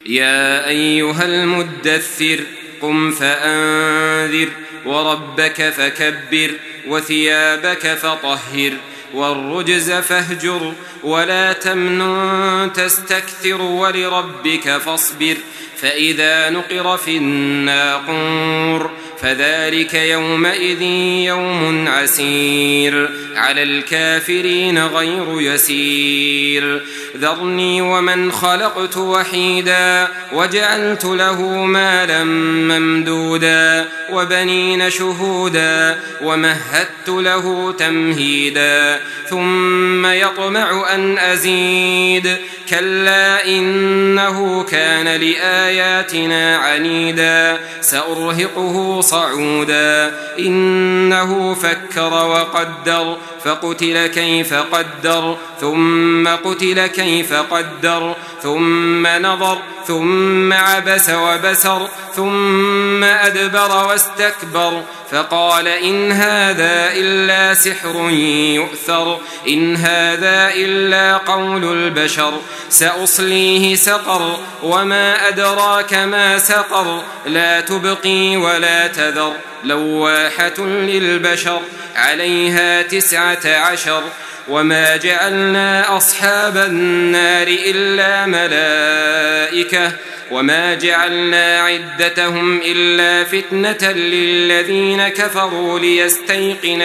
يا أيها المدثر قم فأنذر وربك فكبر وثيابك فطهر والرجز فاهجر ولا تمنن تستكثر ولربك فاصبر فإذا نقر في الناقور فذلك يومئذ يوم عسير على الكافرين غير يسير ذرني ومن خلقت وحيدا وجعلت له مالا ممدودا وبنين شهودا ومهدت له تمهيدا ثم يطمع أن أزيد كلا إنه كان لآياتنا عنيدا سأرهقه صعودا إنه فكر وقدر فقتل كيف قدر ثم قتل كيف قدر ثم نظر ثم عبس وبسر ثم أدبر واستكبر فقال إن هذا إلا سحر يؤثر إن هذا إلا قول البشر سأصليه سقر وما أدراك ما سقر لا تبقي ولا تذر لواحة للبشر عليها 19 وما جعلنا أصحاب النار إلا ملائكة وما جعلنا عدتهم إلا فتنة للذين كفروا ليستيقن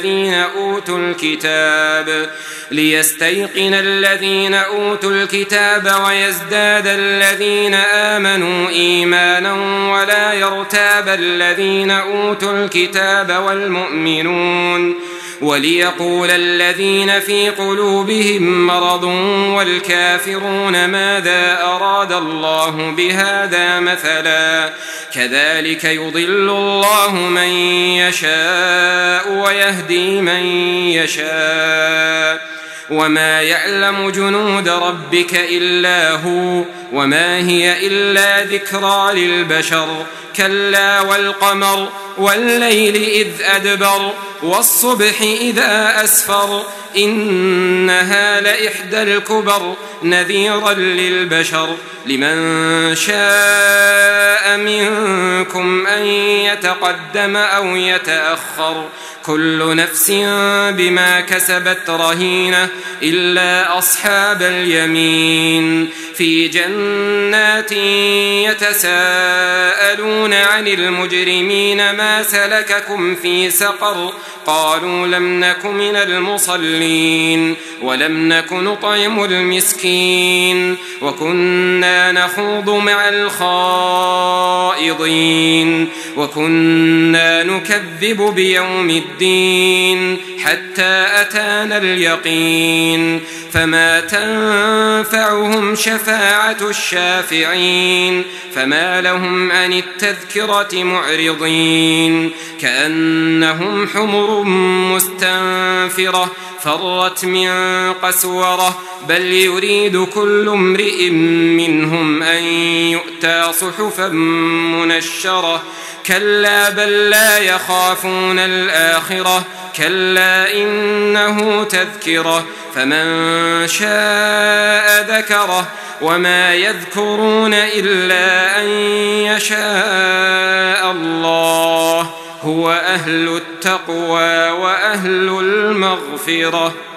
الذين أوتوا الكتاب ويزداد الذين آمنوا إيمانا ولا يرتاب الذين أوتوا الكتاب والمؤمنون وليقول الذين في قلوبهم مرض والكافرون ماذا أراد الله بهذا مثلا كذلك يضل الله من يشاء ويهدي من يشاء وما يعلم جنود ربك إلا هو وما هي إلا ذكرى للبشر كلا والقمر والليل إذ أدبر والصبح إذا أسفر إنها لإحدى الكبر نذيرا للبشر لمن شاء منكم أن يتقدم أو يتأخر كل نفس بما كسبت رهينة إلا أصحاب اليمين في جنات يتساءلون عن المجرمين ما سلككم في سقر قالوا لم نك من المصلين ولم نك نطعم المسكين وكنا نخوض مع الخائضين وكنا نكذب بيوم الدين حتى أتانا اليقين فما تنفعهم شفاعة الشافعين فما لهم عن التذكرة معرضين كأنهم حمر مستنفرة فرت من قسورة بل يريد كل امرئ منهم أن يؤتى صحفا منشرة كلا بل لا يخافون الآخرة كلا إنه تذكرة فمن شاء ذكره وما يذكرون إلا أن يشاء الله هو أهل التقوى وأهل المغفرة.